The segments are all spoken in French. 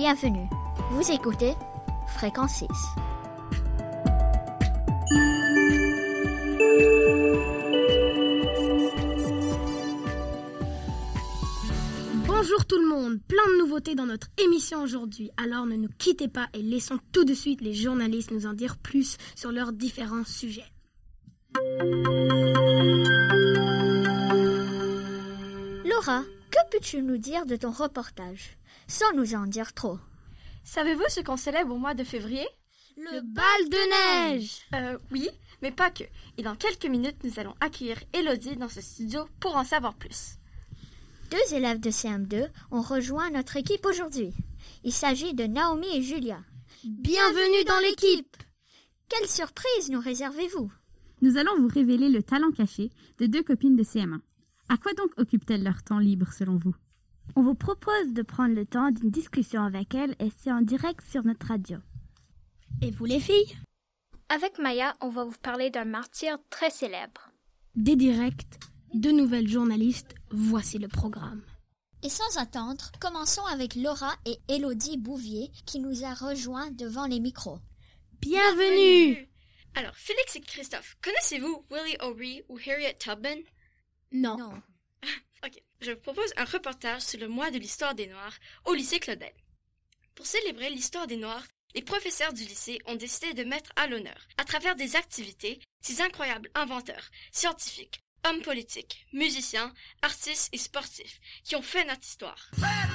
Bienvenue. Vous écoutez Fréquence 6. Bonjour tout le monde, plein de nouveautés dans notre émission aujourd'hui, alors ne nous quittez pas et laissons tout de suite les journalistes nous en dire plus sur leurs différents sujets. Laura, que peux-tu nous dire de ton reportage, sans nous en dire trop? Savez-vous ce qu'on célèbre au mois de février? Le bal de neige! Oui, mais pas que. Et dans quelques minutes, nous allons accueillir Élodie dans ce studio pour en savoir plus. 2 élèves de CM2 ont rejoint notre équipe aujourd'hui. Il s'agit de Naomi et Julia. Bienvenue dans l'équipe! Quelle surprise nous réservez-vous? Nous allons vous révéler le talent caché de 2 copines de CM1. À quoi donc occupent-elles leur temps libre selon vous? On vous propose de prendre le temps d'une discussion avec elles et c'est en direct sur notre radio. Et vous les filles? Avec Maya, on va vous parler d'un martyr très célèbre. Des directs, 2 nouvelles journalistes, voici le programme. Et sans attendre, commençons avec Laura et Élodie Bouvier qui nous a rejoints devant les micros. Bienvenue! Alors, Félix et Christophe, connaissez-vous Willie O'Ree ou Harriet Tubman? Non. Ok, je vous propose un reportage sur le mois de l'histoire des Noirs au lycée Claudel. Pour célébrer l'histoire des Noirs, les professeurs du lycée ont décidé de mettre à l'honneur, à travers des activités, ces incroyables inventeurs, scientifiques, hommes politiques, musiciens, artistes et sportifs qui ont fait notre histoire.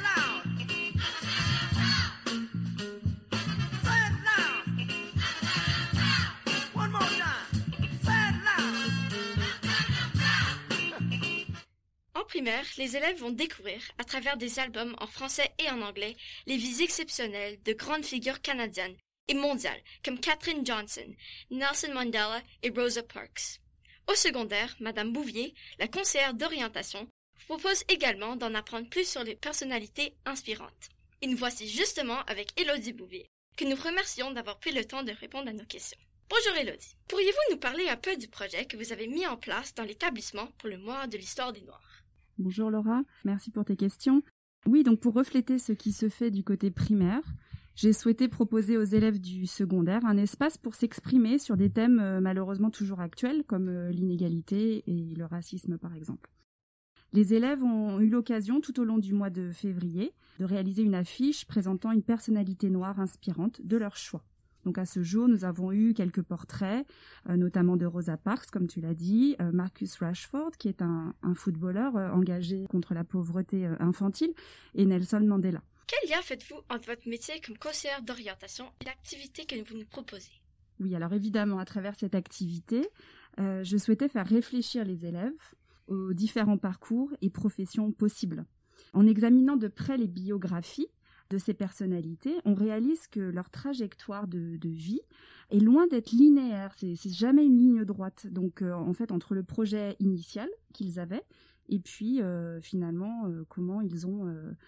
En primaire, les élèves vont découvrir, à travers des albums en français et en anglais, les vies exceptionnelles de grandes figures canadiennes et mondiales comme Katherine Johnson, Nelson Mandela et Rosa Parks. Au secondaire, Madame Bouvier, la conseillère d'orientation, vous propose également d'en apprendre plus sur les personnalités inspirantes. Et nous voici justement avec Élodie Bouvier, que nous remercions d'avoir pris le temps de répondre à nos questions. Bonjour Élodie, pourriez-vous nous parler un peu du projet que vous avez mis en place dans l'établissement pour le mois de l'histoire des Noirs? Bonjour Laura, merci pour tes questions. Oui, donc pour refléter ce qui se fait du côté primaire, j'ai souhaité proposer aux élèves du secondaire un espace pour s'exprimer sur des thèmes malheureusement toujours actuels, comme l'inégalité et le racisme par exemple. Les élèves ont eu l'occasion tout au long du mois de février de réaliser une affiche présentant une personnalité noire inspirante de leur choix. Donc à ce jour, nous avons eu quelques portraits, notamment de Rosa Parks, comme tu l'as dit, Marcus Rashford, qui est un footballeur engagé contre la pauvreté infantile, et Nelson Mandela. Quel lien faites-vous entre votre métier comme conseillère d'orientation et l'activité que vous nous proposez? Oui, alors évidemment, à travers cette activité, je souhaitais faire réfléchir les élèves aux différents parcours et professions possibles. En examinant de près les biographies de ces personnalités, on réalise que leur trajectoire de vie est loin d'être linéaire, c'est jamais une ligne droite. Donc en fait, entre le projet initial qu'ils avaient et puis finalement comment ils ont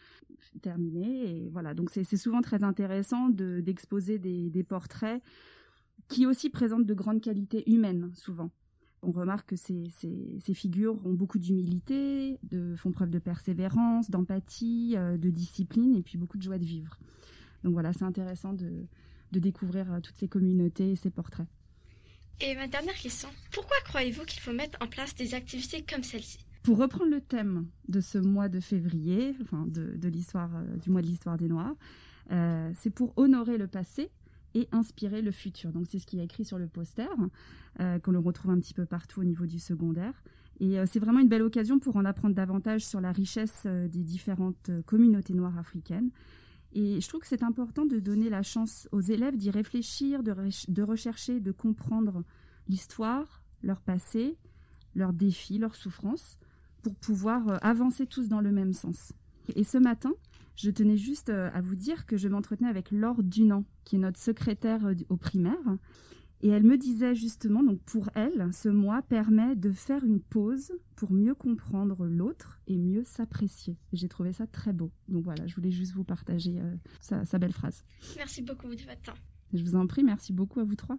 terminé. Et voilà, donc c'est souvent très intéressant d'exposer des portraits qui aussi présentent de grandes qualités humaines, souvent. On remarque que ces figures ont beaucoup d'humilité, font preuve de persévérance, d'empathie, de discipline et puis beaucoup de joie de vivre. Donc voilà, c'est intéressant de découvrir toutes ces communautés et ces portraits. Et ma dernière question, pourquoi croyez-vous qu'il faut mettre en place des activités comme celle-ci? Pour reprendre le thème de ce mois de février, enfin de l'histoire, du mois de l'histoire des Noirs, c'est pour honorer le passé et inspirer le futur. Donc c'est ce qui est écrit sur le poster, qu'on le retrouve un petit peu partout au niveau du secondaire. Et c'est vraiment une belle occasion pour en apprendre davantage sur la richesse des différentes communautés noires africaines. Et je trouve que c'est important de donner la chance aux élèves d'y réfléchir, de rechercher, de comprendre l'histoire, leur passé, leurs défis, leurs souffrances, pour pouvoir avancer tous dans le même sens. Et ce matin, je tenais juste à vous dire que je m'entretenais avec Laure Dunant, qui est notre secrétaire au primaire. Et elle me disait justement, donc pour elle, ce mois permet de faire une pause pour mieux comprendre l'autre et mieux s'apprécier. J'ai trouvé ça très beau. Donc voilà, je voulais juste vous partager sa belle phrase. Merci beaucoup de votre temps. Je vous en prie, merci beaucoup à vous 3.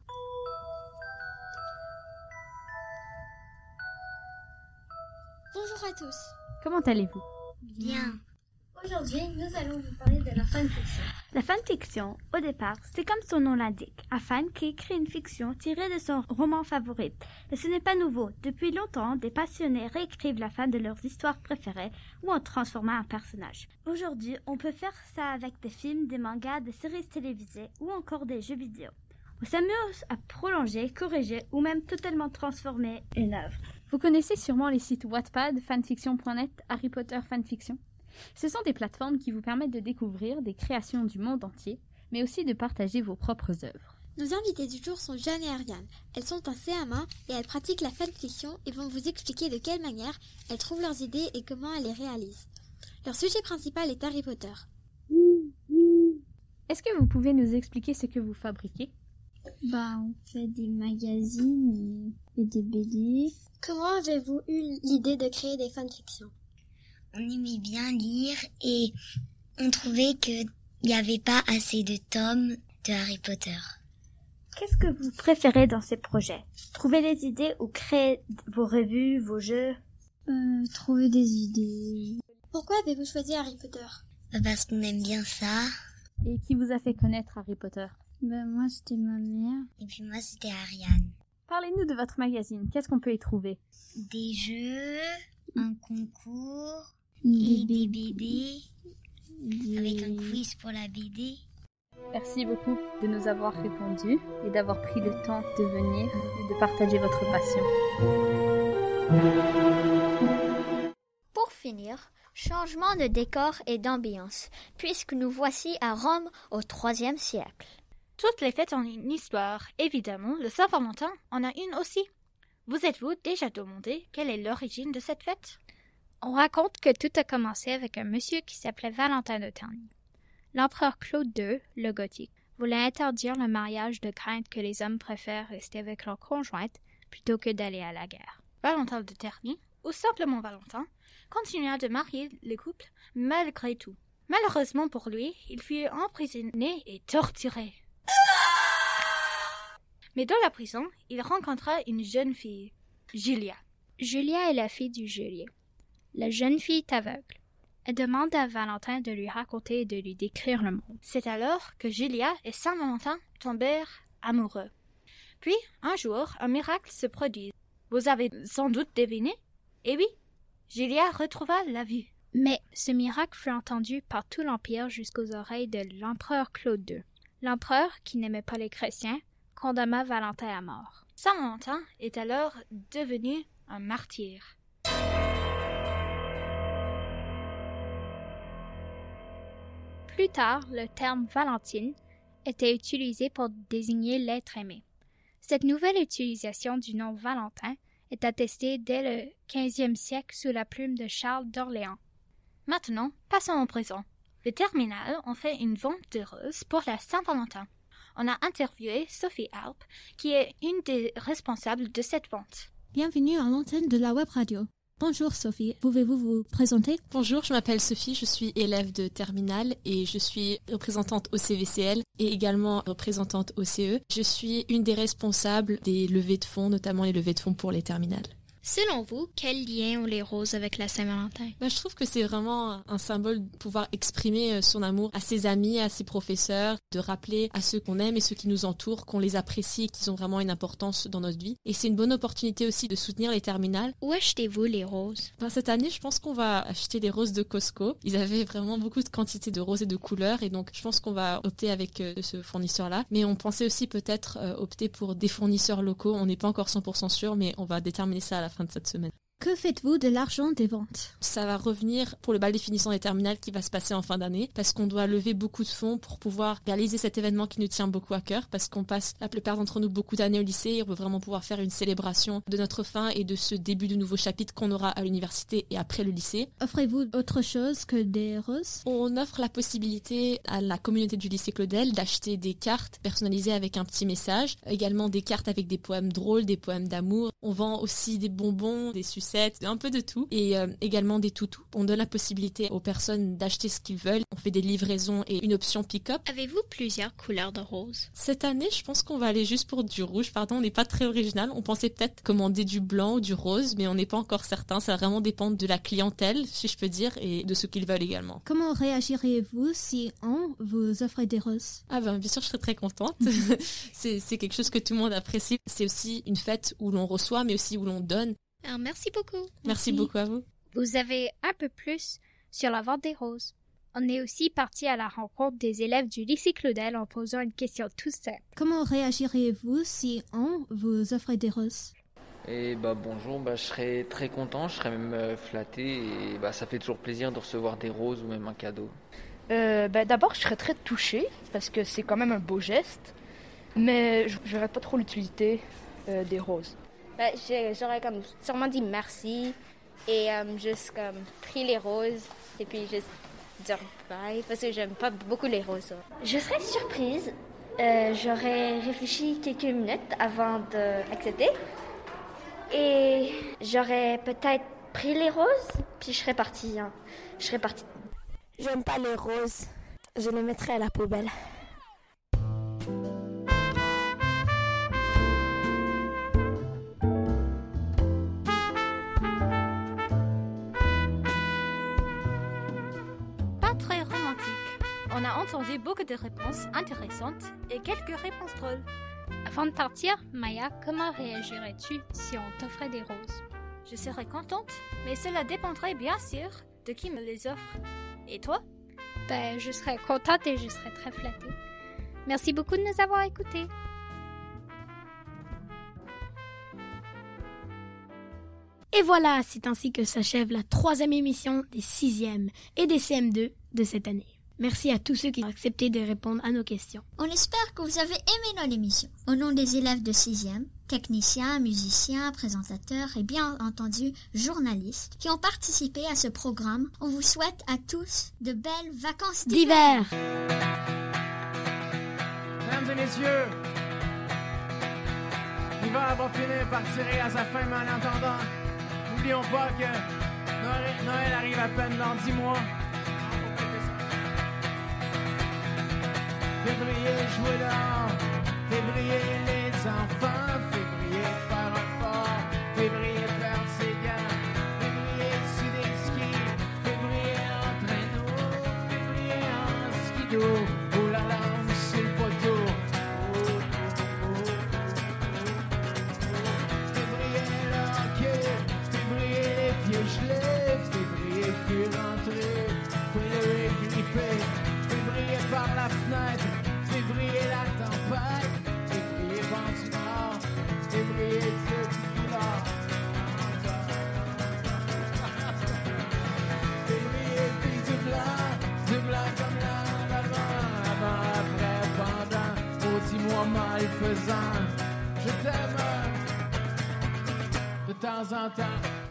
Bonjour à tous. Comment allez-vous? Bien. Aujourd'hui, nous allons vous parler de la fanfiction. La fanfiction, au départ, c'est comme son nom l'indique, un fan qui écrit une fiction tirée de son roman favori. Et ce n'est pas nouveau. Depuis longtemps, des passionnés réécrivent la fin de leurs histoires préférées ou en transformant un personnage. Aujourd'hui, on peut faire ça avec des films, des mangas, des séries télévisées ou encore des jeux vidéo. On s'amuse à prolonger, corriger ou même totalement transformer une œuvre. Vous connaissez sûrement les sites Wattpad, fanfiction.net, Harry Potter Fanfiction. Ce sont des plateformes qui vous permettent de découvrir des créations du monde entier, mais aussi de partager vos propres œuvres. Nos invités du jour sont Jeanne et Ariane. Elles sont en CM1 et elles pratiquent la fanfiction et vont vous expliquer de quelle manière elles trouvent leurs idées et comment elles les réalisent. Leur sujet principal est Harry Potter. Est-ce que vous pouvez nous expliquer ce que vous fabriquez ? On fait des magazines et des BD. Comment avez-vous eu l'idée de créer des fanfictions ? On aimait bien lire et on trouvait qu'il n'y avait pas assez de tomes de Harry Potter. Qu'est-ce que vous préférez dans ces projets ? Trouver les idées ou créer vos revues, vos jeux ? Trouver des idées. Pourquoi avez-vous choisi Harry Potter ? Parce qu'on aime bien ça. Et qui vous a fait connaître Harry Potter ? Moi, c'était ma mère. Et puis moi, c'était Ariane. Parlez-nous de votre magazine. Qu'est-ce qu'on peut y trouver ? Des jeux, un concours, et des BD, avec un quiz pour la BD. Merci beaucoup de nous avoir répondu et d'avoir pris le temps de venir et de partager votre passion. Pour finir, changement de décor et d'ambiance, puisque nous voici à Rome au IIIe siècle. Toutes les fêtes ont une histoire. Évidemment, le Saint-Valentin en a une aussi. Vous êtes-vous déjà demandé quelle est l'origine de cette fête ? On raconte que tout a commencé avec un monsieur qui s'appelait Valentin de Terni. L'empereur Claude II, le Gothique, voulait interdire le mariage de crainte que les hommes préfèrent rester avec leur conjointe plutôt que d'aller à la guerre. Valentin de Terni, ou simplement Valentin, continua de marier les couples malgré tout. Malheureusement pour lui, il fut emprisonné et torturé. Mais dans la prison, il rencontra une jeune fille, Julia. Julia est la fille du geôlier. La jeune fille est aveugle. Elle demande à Valentin de lui raconter et de lui décrire le monde. C'est alors que Julia et Saint-Valentin tombèrent amoureux. Puis, un jour, un miracle se produit. Vous avez sans doute deviné ? Eh oui, Julia retrouva la vue. Mais ce miracle fut entendu par tout l'Empire jusqu'aux oreilles de l'empereur Claude II. L'empereur, qui n'aimait pas les chrétiens, condamna Valentin à mort. Saint-Valentin est alors devenu un martyr. Plus tard, le terme Valentine était utilisé pour désigner l'être aimé. Cette nouvelle utilisation du nom Valentin est attestée dès le XVe siècle sous la plume de Charles d'Orléans. Maintenant, passons au présent. Les terminales ont fait une vente de roses pour la Saint-Valentin. On a interviewé Sophie Alp, qui est une des responsables de cette vente. Bienvenue à l'antenne de la web radio. Bonjour Sophie, pouvez-vous vous présenter ? Bonjour, je m'appelle Sophie, je suis élève de terminale et je suis représentante au CVCL et également représentante au CE. Je suis une des responsables des levées de fonds, notamment les levées de fonds pour les terminales. Selon vous, quel lien ont les roses avec la Saint-Valentin ? Je trouve que c'est vraiment un symbole de pouvoir exprimer son amour à ses amis, à ses professeurs, de rappeler à ceux qu'on aime et ceux qui nous entourent qu'on les apprécie et qu'ils ont vraiment une importance dans notre vie. Et c'est une bonne opportunité aussi de soutenir les terminales. Où achetez-vous les roses ? Cette année, je pense qu'on va acheter les roses de Costco. Ils avaient vraiment beaucoup de quantité de roses et de couleurs et donc je pense qu'on va opter avec ce fournisseur-là. Mais on pensait aussi peut-être opter pour des fournisseurs locaux. On n'est pas encore 100% sûr, mais on va déterminer ça à la fin de cette semaine. Que faites-vous de l'argent des ventes ? Ça va revenir pour le bal des finissants des terminales qui va se passer en fin d'année parce qu'on doit lever beaucoup de fonds pour pouvoir réaliser cet événement qui nous tient beaucoup à cœur parce qu'on passe la plupart d'entre nous beaucoup d'années au lycée et on veut vraiment pouvoir faire une célébration de notre fin et de ce début de nouveau chapitre qu'on aura à l'université et après le lycée. Offrez-vous autre chose que des roses ? On offre la possibilité à la communauté du lycée Claudel d'acheter des cartes personnalisées avec un petit message, également des cartes avec des poèmes drôles, des poèmes d'amour. On vend aussi des bonbons, des sucettes chaussettes, un peu de tout. Et également des toutous. On donne la possibilité aux personnes d'acheter ce qu'ils veulent. On fait des livraisons et une option pick-up. Avez-vous plusieurs couleurs de rose? Cette année, je pense qu'on va aller juste pour du rouge. Pardon, on n'est pas très original. On pensait peut-être commander du blanc ou du rose, mais on n'est pas encore certain. Ça va vraiment dépendre de la clientèle, si je peux dire, et de ce qu'ils veulent également. Comment réagiriez-vous si on vous offrait des roses? Ah ben, bien sûr, je serais très contente. c'est quelque chose que tout le monde apprécie. C'est aussi une fête où l'on reçoit, mais aussi où l'on donne. Alors, merci beaucoup. Merci beaucoup à vous. Vous avez un peu plus sur la vente des roses. On est aussi parti à la rencontre des élèves du lycée Claudel en posant une question toute simple. Comment réagiriez-vous si on vous offrait des roses? Et bonjour, je serais très content, je serais même flatté et ça fait toujours plaisir de recevoir des roses ou même un cadeau. D'abord, je serais très touchée parce que c'est quand même un beau geste, mais je verrais pas trop l'utilité des roses. J'aurais sûrement dit merci et juste pris les roses et puis juste dire bye parce que j'aime pas beaucoup les roses. Je serais surprise. J'aurais réfléchi quelques minutes avant d'accepter et j'aurais peut-être pris les roses puis je serais partie. J'aime pas les roses. Je les mettrais à la poubelle. On a entendu beaucoup de réponses intéressantes et quelques réponses drôles. Avant de partir, Maya, comment réagirais-tu si on t'offrait des roses? Je serais contente, mais cela dépendrait bien sûr de qui me les offre. Et toi? Je serais contente et je serais très flattée. Merci beaucoup de nous avoir écoutés. Et voilà, c'est ainsi que s'achève la 3e émission des 6e et des CM2 de cette année. Merci à tous ceux qui ont accepté de répondre à nos questions. On espère que vous avez aimé notre émission. Au nom des élèves de 6e, techniciens, musiciens, présentateurs et bien entendu journalistes qui ont participé à ce programme, on vous souhaite à tous de belles vacances d'hiver. Mesdames et messieurs, l'hiver va finir par tirer à sa fin, mais en attendant, n'oublions pas que Noël arrive à peine dans 10 mois. Février, jouer dehors, février, les enfants, février, faire un fort, février, perdre ses gants, février, sur des skis, février, en traîneau, février, en skido, oh la langue sur le poteau, février, le hockey, février, les pieds gelés, février, puis rentrer, février, grippé, février, par la fenêtre, février la tempête, février vent du nord, février Dieu du nord. Février fille du blanc comme avant, après, pendant, aux 10 mois malfaisant. Je t'aime de temps en temps.